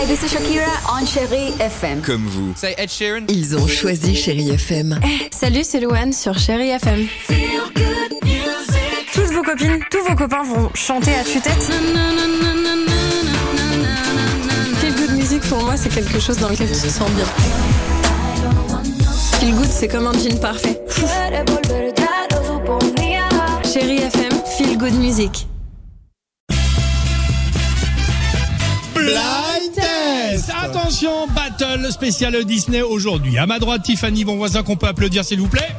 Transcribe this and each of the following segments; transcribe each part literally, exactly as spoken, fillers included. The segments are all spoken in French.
this is Shakira on Chérie F M. Comme vous. Say Ed Sheeran. Ils ont choisi Chérie F M. Hey, salut, c'est Louane sur Chérie F M. Toutes vos copines, tous vos copains vont chanter à tue-tête. Feel good music pour moi, c'est quelque chose dans lequel tu te sens bien. Feel good, c'est comme un jean parfait. Chérie F M, feel good music. Blind Test. Attention, battle spécial Disney aujourd'hui. À ma droite, Tiffany, bon voisin qu'on peut applaudir s'il vous plaît.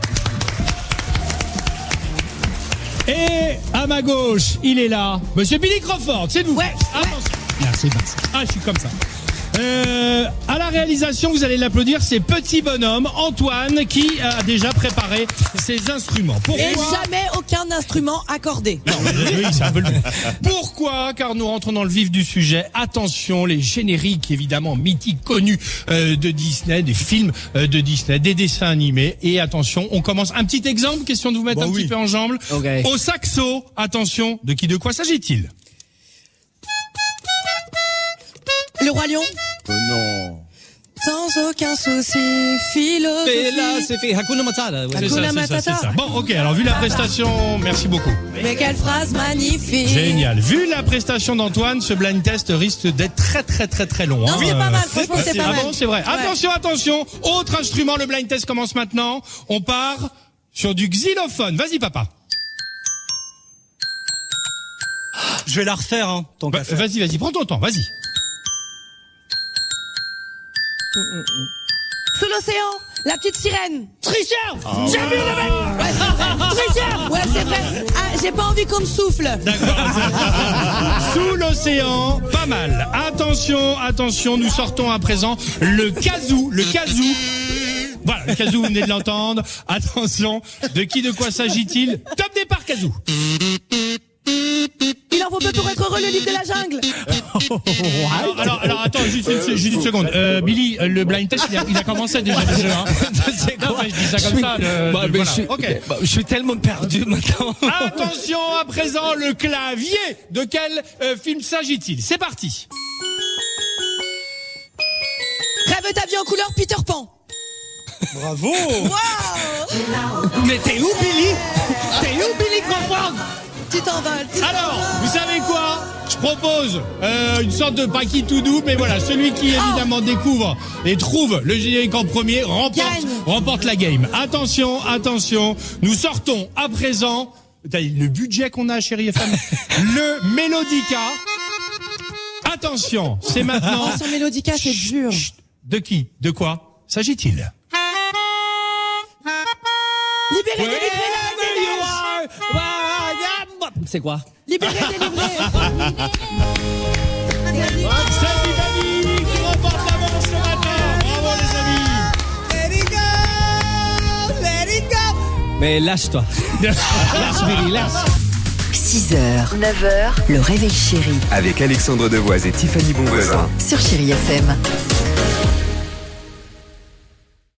Et à ma gauche, il est là, Monsieur Billy Crawford, s'il vous plaît. Ouais. Attention. Merci, merci. Ah, je suis comme ça. Euh, à la réalisation, vous allez l'applaudir, c'est Petit Bonhomme, Antoine, qui a déjà préparé ses instruments. Pourquoi ? Et jamais aucun instrument accordé. Non, oui, c'est un peu le... Pourquoi ? Car nous rentrons dans le vif du sujet. Attention, les génériques évidemment mythiques, connus euh, de Disney, des films euh, de Disney, des dessins animés. Et attention, on commence. Un petit exemple, question de vous mettre bon, un oui. petit peu en jambe. Okay. Au saxo, attention, de qui, de quoi s'agit-il ? Le Roi Lion. Oh non. Sans aucun souci, philosophie. Hakuna Matata. Ouais. Hakuna Matata. Ça, c'est ça. Bon, ok, alors vu la prestation, merci beaucoup. Mais quelle phrase magnifique. Génial. Vu la prestation d'Antoine, ce blind test risque d'être très très très très long. Non, hein. c'est pas mal, franchement, c'est, c'est pas ah mal. Bon, c'est vrai. Ouais. Attention, attention. Autre instrument, le blind test commence maintenant. On part sur du xylophone. Vas-y, papa. Je vais la refaire, hein. Tant bah, vas-y, vas-y, prends ton temps, vas-y. Sous l'océan, la petite sirène. Tricheur. Oh. J'ai vu le mec. Ouais, c'est vrai. Tricheur. Ouais, c'est vrai. Ah, j'ai pas envie qu'on me souffle. D'accord. Sous l'océan, pas mal. Attention, attention, nous sortons à présent le kazoo, le kazoo. Voilà, le kazoo, vous venez de l'entendre. Attention, de qui, de quoi s'agit-il ? Top départ, kazoo. Il en faut peu pour être heureux, le livre de la jungle. alors, alors, alors, attends, juste une, juste une seconde. Euh, Billy, le blind test, il a, il a commencé déjà le jeu. Hein. C'est quoi ? Non, je dis ça comme suis, ça. Le, bah, le, voilà. je, suis, okay. bah, je suis tellement perdu maintenant. Attention, à présent, le clavier. De quel euh, film s'agit-il ? C'est parti. Rêve ta vie en couleur, Peter Pan. Bravo. Wow. Mais t'es où, Billy ? T'es où, Billy Crawford ? Tu t'envoles. Tu Alors, t'envoles. vous savez quoi ? Je propose euh, une sorte de paquet tout doux, mais voilà, celui qui évidemment oh. découvre et trouve le générique en premier remporte, remporte la game. Attention, attention, nous sortons à présent le budget qu'on a à Chérie F M, le Mélodica. Attention, c'est maintenant. Oh, son Mélodica, c'est dur. De qui ? De quoi s'agit-il ? Libéré, délivré, c'est quoi ? Libéré, délivré. C'est Tiffany qui remporte la manche ce matin. Bravo les amis. Let it go, let it go. Mais lâche-toi. Lâche, Billy, lâche. six heures, neuf heures, le réveil chéri. Avec Alexandre Devoise et Tiffany Bonvoisin. Sur Chérie F M.